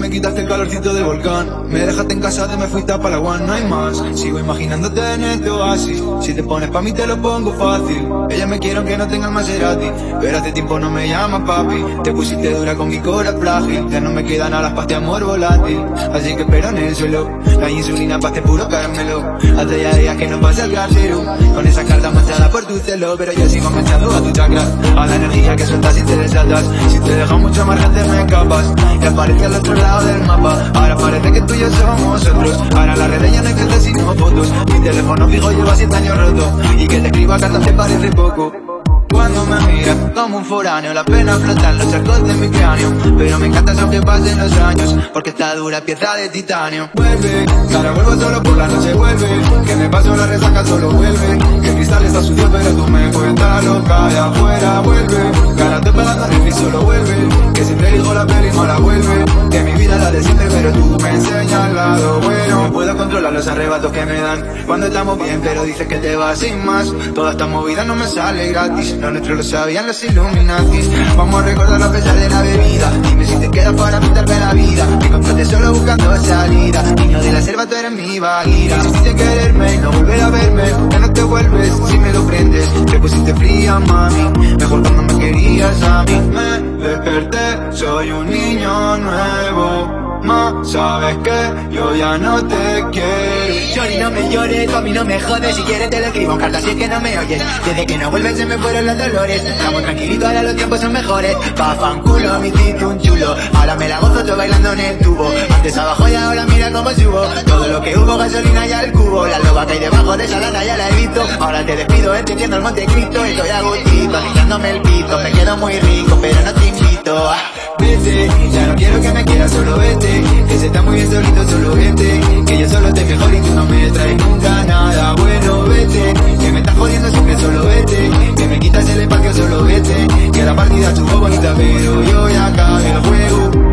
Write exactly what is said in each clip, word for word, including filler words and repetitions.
me quitaste el calorcito del volcán. Me dejaste en casa, te me fuiste pa' la one, no hay más. Sigo imaginándote en este oasis. Si te pones pa' mí te lo pongo fácil. Ella me quiere aunque no tenga el Maserati, pero hace tiempo no me llama papi. Te pusiste dura con mi cora frágil. Ya no me quedan alas pa' este amor volátil. Así que espero en el suelo, la insulina pa' este puro caramelo. Hace ya días que no pasa el cartero, con esa carta manchada por tu celo. Pero yo sigo enganchado a tu chakra, a la energía que sueltas y te desatas. Si te dejo mucho más grande me escapas, y aparece al otro lado del mapa. Ahora parece que tú y yo somos otros. Ahora las redes ya no encantan sino fotos. Mi teléfono fijo lleva siete años roto, y que te escriba cartas te parece poco. Cuando me miras como un foráneo, la pena flota en los charcos de mi cráneo. Pero me encanta eso que pasen los años, porque está dura pieza de titanio. Vuelve, que ahora vuelvo solo por la noche, vuelve. Que me paso la resaca, solo vuelve. Que el cristal está sucio pero tú me cuentas loca de afuera. Vuelve, que ahora estoy pagando el y solo vuelve. Que siempre digo la peli y no la vuelve. Que mi vida la de siempre pero tú me enseñas el lado bueno. No puedo controlar los arrebatos que me dan cuando estamos bien pero dices que te vas sin más. Toda esta movida no me sale gratis, lo nuestro lo sabían los Illuminatis. Vamos a recordar a pesar de la bebida. Dime si te quedas para pintarme la vida. Me encontraste solo buscando salida. Niño de la selva, tú eres mi Bagheera. Decidiste quererme y no volver a verme. Ya no te vuelves si me lo prendes. Te pusiste fría, mami, mejor cuando me querías a mí. Me desperté, soy un niño nuevo. Ma, sabes que yo ya no te quiero. Shorty, no me llores, tú a mí no me jodes. Si quieres te lo escribo en cartas si es que no me oyes. Desde que no vuelves se me fueron los dolores. Estamos tranquilitos, ahora los tiempos son mejores. Pa' fan culo, me hiciste un chulo. Ahora me la gozo yo bailando en el tubo. Antes abajo y ahora mira cómo subo. Todo lo que hubo, gasolina y al cubo. La loba que hay debajo de esa lana ya la he visto. Ahora te despido, entendiendo el Montecristo. Estoy a gustito, limpiándome el pito. Me quedo muy rico, pero no te invito. Vete, ya no quiero que me quieras, solo vete. Que se está muy bien solito, solo vete. Que yo solo te mejor y tú no me traes nunca nada bueno. Vete, que me estás jodiendo siempre, solo vete. Que me quitas el espacio, solo vete. Que la partida estuvo bonita pero yo ya acabé el juego.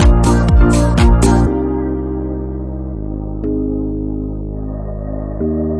Thank you.